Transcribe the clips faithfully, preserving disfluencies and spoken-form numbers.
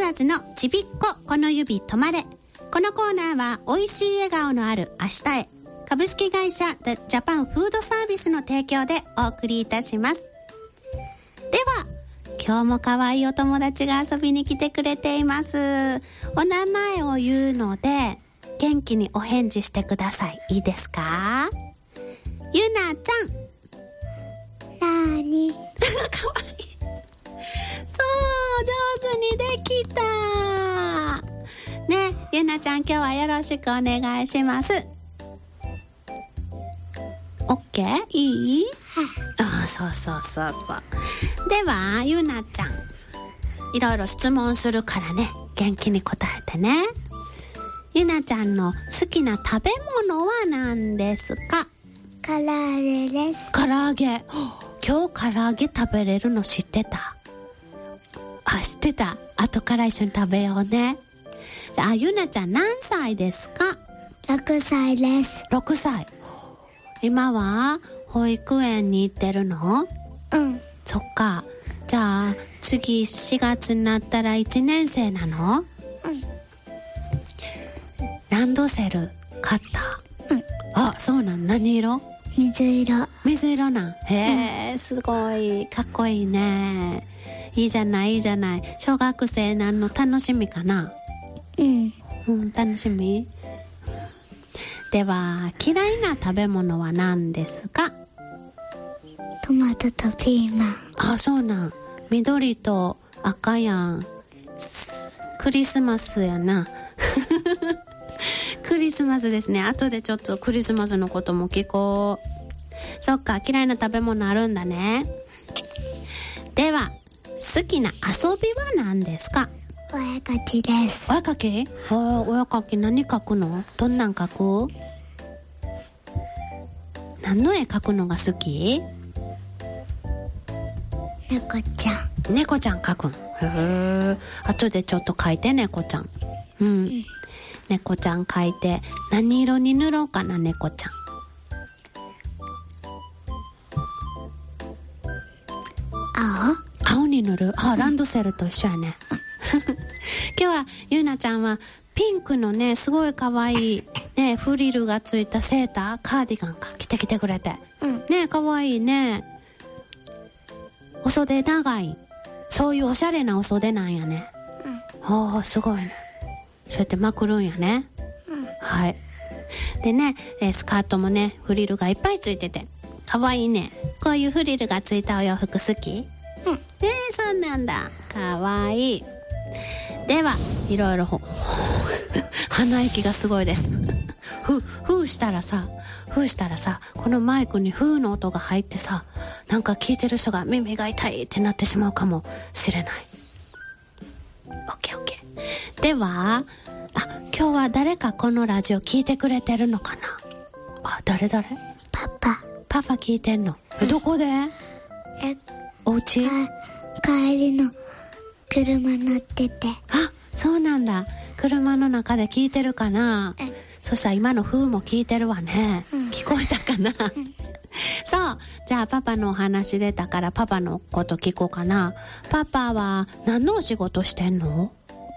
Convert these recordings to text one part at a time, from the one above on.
ーズのちびっここの指止まれ。このコーナーは美味しい笑顔のある明日へ、株式会社 The Japan Food Service の提供でお送りいたします。では今日も可愛いお友達が遊びに来てくれています。お名前を言うので元気にお返事してください。いいですか？ゆなちゃん。なーに？かわいい。そう、上手にできたね。ゆなちゃん、今日はよろしくお願いします。オッケー？いい？ああ、そうそうそうそう。ではゆなちゃん、いろいろ質問するからね、元気に答えてね。ゆなちゃんの好きな食べ物は何ですか？ 唐揚げです。 唐揚げ。今日唐揚げ食べれるの知ってた？あ、知ってた。後から一緒に食べようね。あ、ゆなちゃん何歳ですか？ ろくさいです。 ろくさい。今は保育園に行ってるの？ うん。 そっか。じゃあ次しがつになったらいちねん生なの？ うん。 ランドセル買った？うん。あ、そうなん。何色？ 水色。 水色なん。へえ、すごいかっこいいね。いいじゃないいいじゃない。小学生なんの楽しみかな？ うん。 うん、楽しみ。では嫌いな食べ物は何ですか？ トマトとピーマン。 あ、そうなん。緑と赤やん。クリスマスやな。クリスマスですね。後でちょっとクリスマスのことも聞こう。そっか、嫌いな食べ物あるんだね。では好きな遊びは何ですか？ お絵かきです。 お絵かき？あ、お絵かき何描くの？どんなん描く？何の絵描くのが好き？ 猫ちゃん。 猫ちゃん描くの？へえ。後でちょっと描いて、猫ちゃん。うん。うん、猫ちゃん描いて、何色に塗ろうかな、猫ちゃん。 青？ 青に塗る。あ、ランドセルと一緒やね。今日はゆなちゃんはピンクのね、すごい可愛いね、フリルがついたセーター、カーディガンか着てきてくれて、うん、ね、可愛いね。お袖長い。そういうおしゃれなお袖なんやね。うん、ああ、すごいね。そうやってまくるんやね。うん、はい。でね、えー、スカートもね、フリルがいっぱいついてて可愛いね。こういうフリルがついたお洋服好き？うん、えー、そうなんだ。かわいい。ではいろいろ鼻息がすごいです。ふふーしたらさふーしたらさこのマイクにふーの音が入ってさ、なんか聞いてる人が耳が痛いってなってしまうかもしれない。オッケーオッケー。ではあ、今日は誰かこのラジオ聞いてくれてるのかな？あ、誰誰？ パパ。 パパ聞いてんの？え、どこで？ え、 お家？ 帰りの車乗ってて。 あ、そうなんだ。車の中で聞いてるかな？うん、そしたら今の風も聞いてるわね。うん、聞こえたかな？うん、そう。じゃあパパのお話出たからパパのこと聞こうかな。パパは何のお仕事してんの？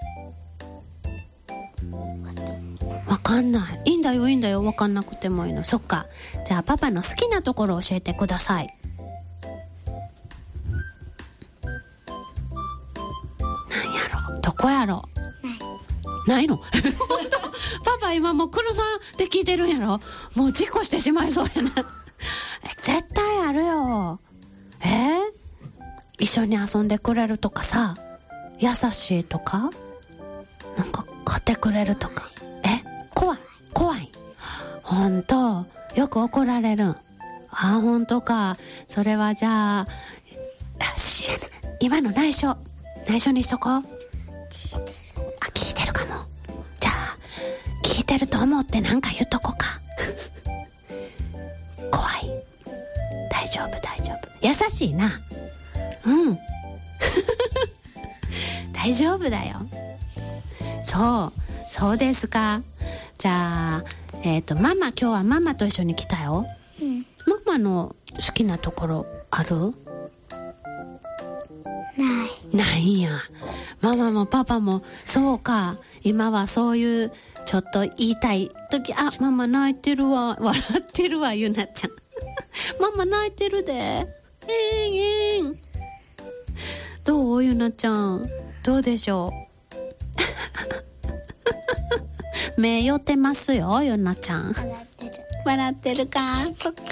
わかんない。いいんだよいいんだよ。わかんなくてもいいの。そっか。じゃあパパの好きなところ教えてください。なんやろ？どこやろ？ないの？パパ今もう車で聞いてるんやろ？もう事故してしまいそうやな。え、絶対あるよ。えー、一緒に遊んでくれるとかさ、優しいとか、なんか買ってくれるとか。え、怖い怖い。ほんとよく怒られるん？あ、ほんとか。それはじゃあ、今の内緒内緒にしとこう。あ、聞いてるかも。じゃあ聞いてると思ってなんか言っとこうか。怖い。大丈夫大丈夫。優しいな。うん大丈夫だよ。そうそうですか。じゃあえっとママ、今日はママと一緒に来たよ。うん、ママの好きなところある？ ない。 ないんや。 ママもパパもそうか。今はそういうちょっと言いたい時、あ、ママ泣いてるわ、笑ってるわ、ゆなちゃんママ泣いてるで、えんえん。どうゆなちゃん、どうでしょう目寄ってますよ、ゆなちゃん。 笑ってる。 笑ってるか、そっか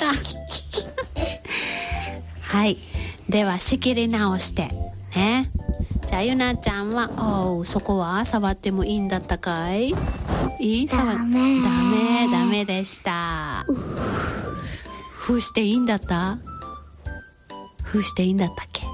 はい、では仕切り直してね。じゃあゆなちゃんは、おう、そこは触ってもいいんだったかい？いい？ ダメ。 ダメ、ダメでした。ふうしていいんだった？ふうしていいんだったっけ？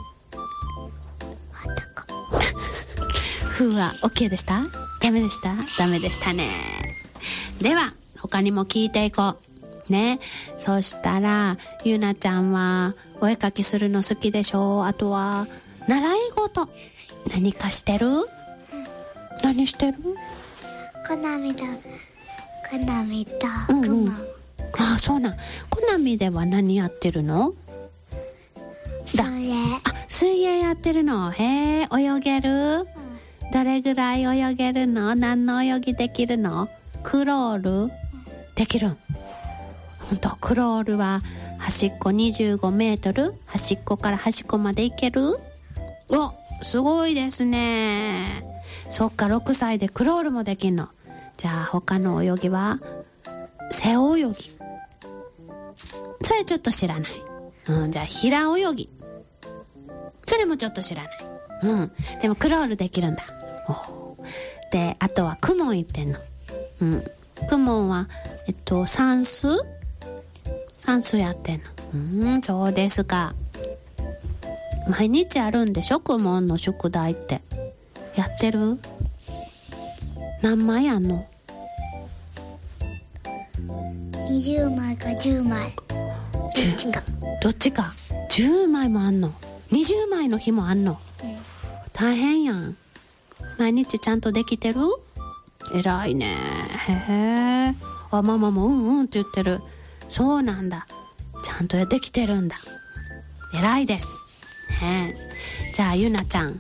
ふうは OK でした？ダメでした？ダメでしたね。では他にも聞いていこうね。そしたらゆなちゃんはお絵かきするの好きでしょ？あとは習い事何かしてる？うん、何してる？ コナミだ。コナミとクモ、 うんうん、ああ、そうなん。コナミでは何やってるの？ 水泳。 あ、水泳やってるの。へえ、泳げる？うん、どれぐらい泳げるの？何の泳ぎできるの？クロール、うん、できるん？ほんと、クロールは端っこにじゅうごメートル、端っこから端っこまで行ける？お、すごいですね。そっか、ろくさいでクロールもできんの。じゃあ他の泳ぎは背泳ぎ、それちょっと知らない。うん、じゃあ平泳ぎ、それもちょっと知らない。うん、でもクロールできるんだ。おで、あとはクモン行ってんの。うん、クモンはえっと算数算数やってんの。うん、そうですか。毎日あるんでしょ、クモンの宿題って。やってる？何枚あんの？ にじゅうまいかじゅうまい、どっちか。 どっちか。じゅうまいもあんの？にじゅうまいの日もあんの？うん、大変やん。毎日ちゃんとできてる？偉いね。へえ。あ、ママもうんうんって言ってる。そうなんだ。ちゃんとできてるんだ。偉いですね。じゃあゆなちゃん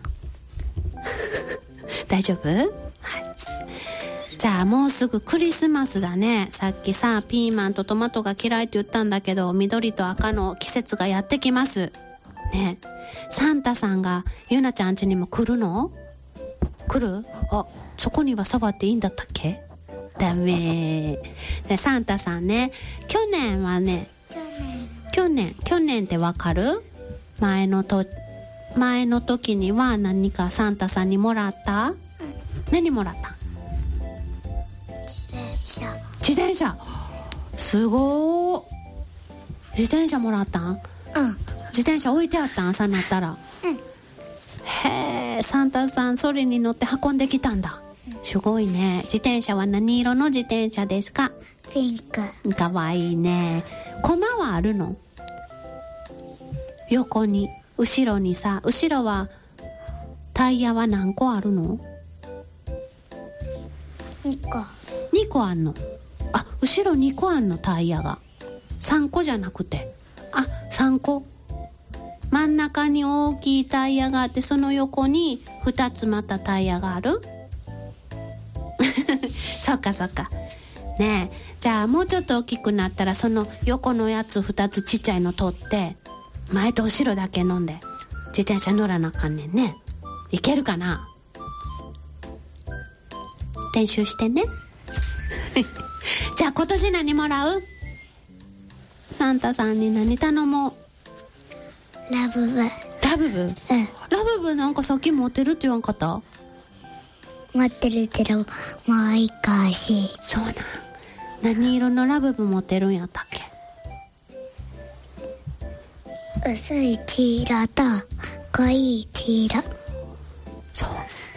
大丈夫？はい。じゃあもうすぐクリスマスだね。さっきさ、ピーマンとトマトが嫌いって言ったんだけど、緑と赤の季節がやってきますね。サンタさんがゆなちゃん家にも来るの？来る？あ、そこには触っていいんだったっけ？ダメで、サンタさんね、去年はね、 去年去年去年ってわかる？前のと前の時には何かサンタさんにもらった？うん、何もらった？ 自転車。 自転車。すごー。自転車もらったん？うん。自転車置いてあったん？朝になったら。 うん。 へえ、サンタさんそれに乗って運んできたんだ。うん、すごいね。自転車は何色の自転車ですか？ ピンク。 かわいいね。コマはあるの？横に、後ろにさ、後ろはタイヤは何個あるの？ にこ。 にこあんの？あ、後ろにこあんの、タイヤが。さんこじゃなくて。あ、さんこ。真ん中に大きいタイヤがあって、その横にふたつまたタイヤがあるそっかそっかねえ。じゃあもうちょっと大きくなったら、その横のやつふたつちっちゃいの取って前と後ろだけ飲んで自転車乗らなあかんねんね。いけるかな？練習してねじゃあ今年何もらう？サンタさんに何頼もう？ ラブブ。 ラブブ？うん。ラブブなんかさっき持ってるって言わんかった？ 持ってるけどもう一個欲しい。 そうなん。何色のラブブ持ってるんやったっけ？ 薄い黄色と濃い黄色。そう。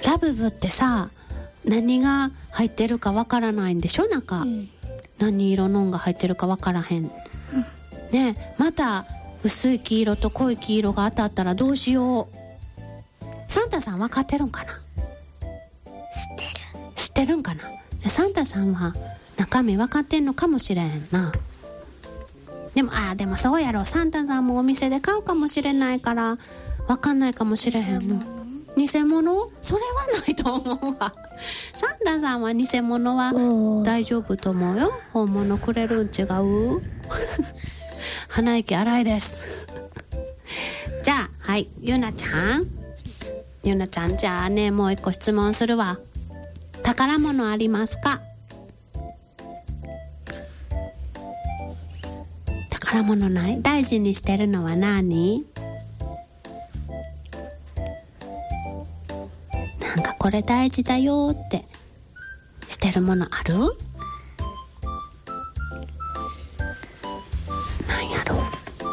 ラブブってさ、何が入ってるかわからないんでしょ？なんか、うん、何色のんが入ってるかわからへん、うん、ねえ、また薄い黄色と濃い黄色が当たったらどうしよう。サンタさん分かってるんかな？ 知ってる。 知ってるんかな？サンタさんは中身分かってんのかもしれんな。でも、ああ、でもそうやろ。サンタさんもお店で買うかもしれないから分かんないかもしれへんの。 偽物？それはないと思うわ。サンダさんは偽物は大丈夫と思うよ。本物くれるん違う？鼻息荒いです。じゃあ、はい、ゆなちゃん。ゆなちゃん、じゃあね、もう一個質問するわ。宝物ありますか？宝物ない？大事にしてるのは何？なんかこれ大事だよってしてるものある？なんやろ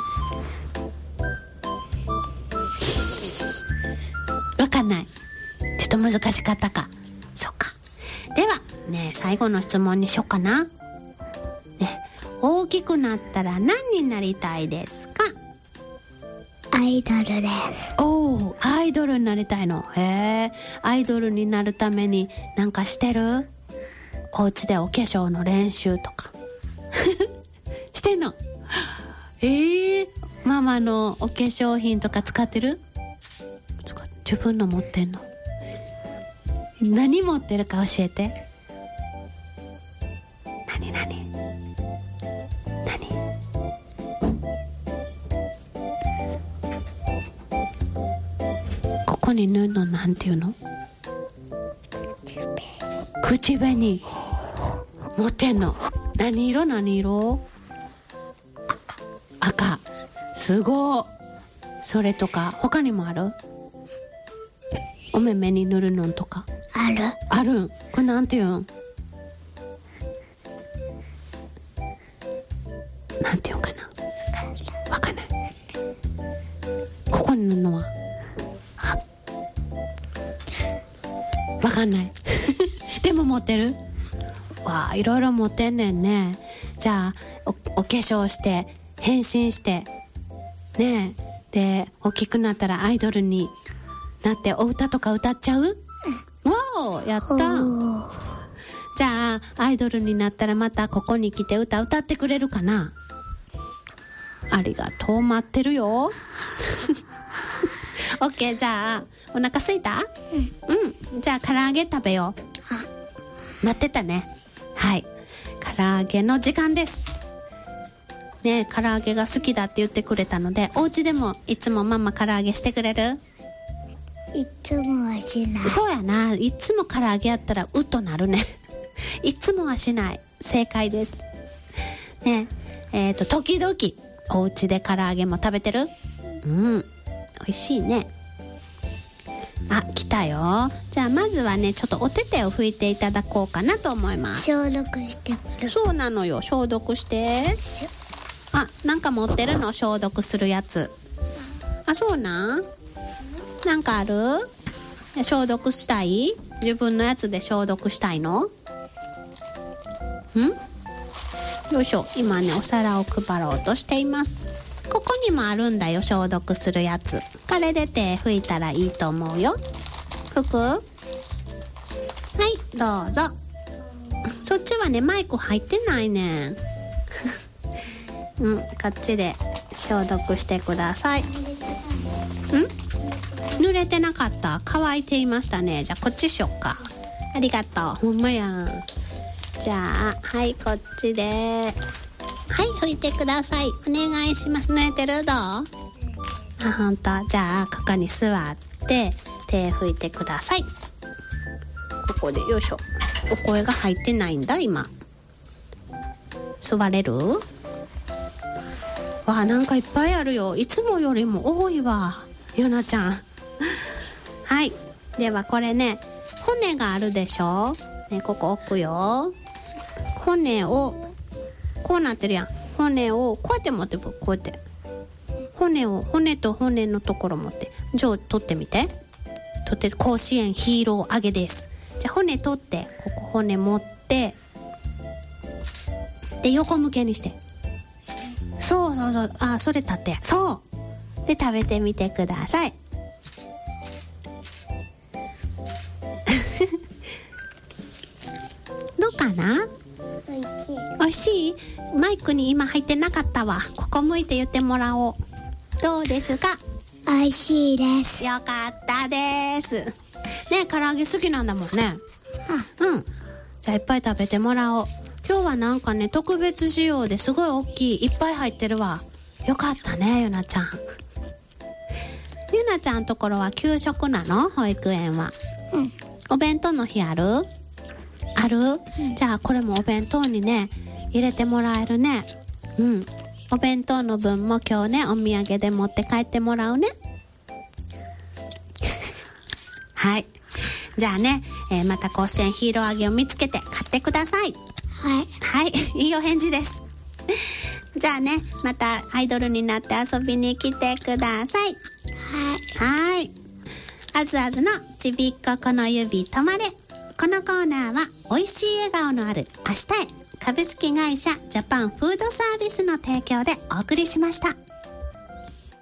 う。わかんない。ちょっと難しかったか。そっか。ではね、最後の質問にしようかな。ね、大きくなったら何になりたいですか？ アイドルです。 おー、アイドルになりたいの。へえ、アイドルになるためになんかしてる？お家でお化粧の練習とかしてんの？えー、ママのお化粧品とか使ってる？自分の持ってんの？何持ってるか教えて。何何何？ここに塗るのなんていうの？口紅持ってんの？何色？何色？赤。すごい。それとか他にもある？お目目に塗るのとかある。 あるん。これなんていうん？なんていうんかな。わかんない。ここに塗るのはわかんないでも持ってる？わあ、いろいろ持ってんねんね。じゃあ お, お化粧して変身してねえ、で大きくなったらアイドルになってお歌とか歌っちゃう？うん、わお、やった。じゃあアイドルになったらまたここに来て歌歌ってくれるかな？ありがとう、待ってるよオッケー、じゃあお腹すいた？うん、うん、じゃあ唐揚げ食べよう。待ってたね。はい、唐揚げの時間ですね。唐揚げが好きだって言ってくれたので、お家でもいつもママ唐揚げしてくれる？ いつもはしない。 そうやな、いつも唐揚げやったらうっとなるねいつもはしない。正解ですね。えっと時々お家で唐揚げも食べてる？うん、美味しいね。あ、来たよ。じゃあまずはね、ちょっとお手手を拭いていただこうかなと思います。 消毒してもらう。 そうなのよ、消毒して。あ、なんか持ってるの？消毒するやつ。あ、そうなん？なんかある？消毒したい？自分のやつで消毒したいの？ん？よいしょ。今ね、お皿を配ろうとしています。ここにもあるんだよ、消毒するやつ。これで手拭いたらいいと思うよ。拭く？はい、どうぞ。そっちはね、マイク入ってないねんうん、こっちで消毒してください。ん？濡れてなかった？乾いていましたね。じゃあこっちしよっか。ありがとう。ほんまやん。じゃあはい、こっちではい拭いてください。お願いします。濡れてる？どう？あ、ほんと。じゃあここに座って手拭いてください。ここでよいしょ。お声が入ってないんだ今。座れる？わあ、なんかいっぱいあるよ。いつもよりも多いわ、ゆなちゃんはい、ではこれね、骨があるでしょ、ね、ここ置くよ。骨をこうなってるやん。骨をこうやって持って、こうやって骨を骨と骨のところ持って、じゃあ取ってみて。取って、甲子園ヒーロー上げです。じゃあ骨取って、ここ骨持ってで横向けにして、そうそうそう、あ、それ立って、そうで食べてみてくださいどうかな？ おいしい。 おいしい？マイクに今入ってなかったわ。ここ向いて言ってもらおう。どうですか？ 美味しいです。 よかったですね。唐揚げ好きなんだもんね。うん、じゃあいっぱい食べてもらおう。今日はなんかね特別仕様ですごい大きい、いっぱい入ってるわ。よかったねゆなちゃん。ゆなちゃんところは給食なの？保育園は。 うん。 お弁当の日ある？ある？うん、じゃあこれもお弁当にね入れてもらえるね。うん。お弁当の分も今日ねお土産で持って帰ってもらうね。はい。じゃあね、えー、また甲子園ヒーロー揚げを見つけて買ってください。 はい。 はい、いいお返事です。じゃあね、またアイドルになって遊びに来てください。 はい。 はい。あずあずのちびっここの指止まれ。このコーナーは美味しい笑顔のある明日へ株式会社ジャパンフードサービスの提供でお送りしました。